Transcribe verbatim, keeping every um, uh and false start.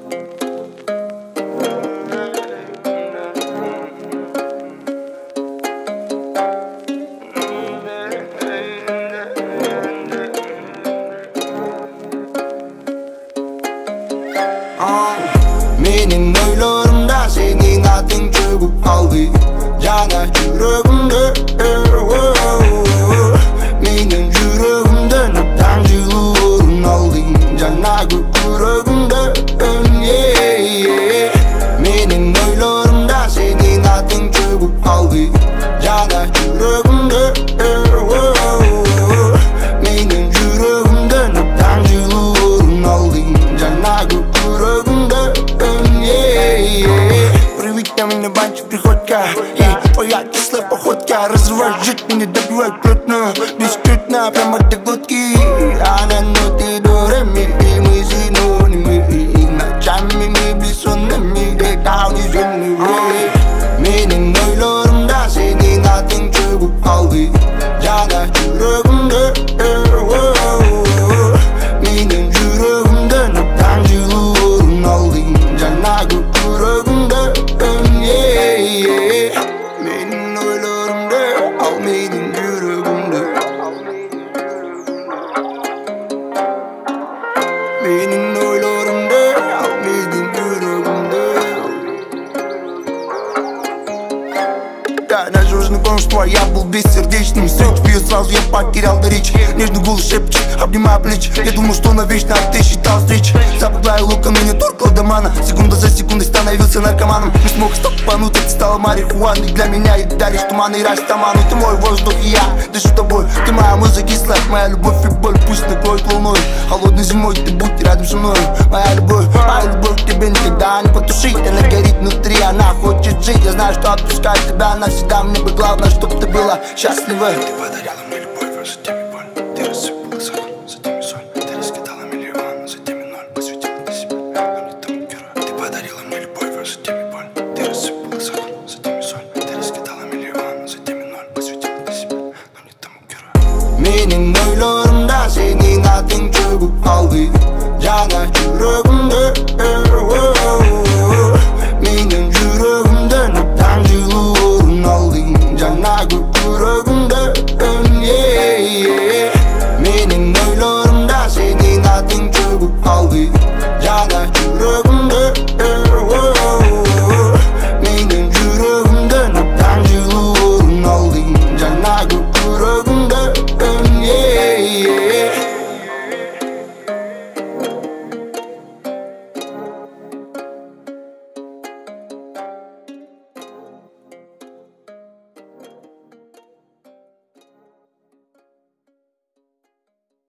Mening oylarımda senin adın çöküp kaldı. Yana yüreğimde Mening yüreğimde neden yılın aldın. Yana yüreğimde Mening oylarımda senin adın çöküp kaldı. Yana yüreğimde Mening yüreğimde neden yılın aldın. Yana yüreğimde Приведь меня банчик приходька И твоя кислая походка Разрываешь жить меня, добивает плотно Бескрытно, прямо до глотки Она ноты до ре-ми И мы синонимы И ночами мы бессонными Где-то униженные Mening oylarımda senin adın çöküp kaldı. Yana yüreğimde Mening yüreğimde neden yılın aldın. Yana yüreğimde Mening oylarımda Al mening yüreğimde Mening oylarımda Al mening yüreğimde Да, надежный конство, я был бессердечным. Суть ее сразу я потерял до речи. Нежный голос шепчет, обнимая плечи. Я думал, что навечно, а ты считал встречи. Западная лука, но не торкла до мана. Секунда за секундой становился наркоманом. Не смог стопануть, это стало марихуаной. Для меня и даришь туман и растаману. Ты мой воздух и я дышу тобой. Ты моя музыка и сладь, моя любовь и боль. Пусть накроет волной, холодной зимой ты будь рядом со мной. Моя любовь, моя любовь к тебе никогда не потушить. Она горит внутри, она хочет жить. Я знаю, что отпускать тебя навсегда. Мне бы главное, чтоб ты была счастлива. Ты подари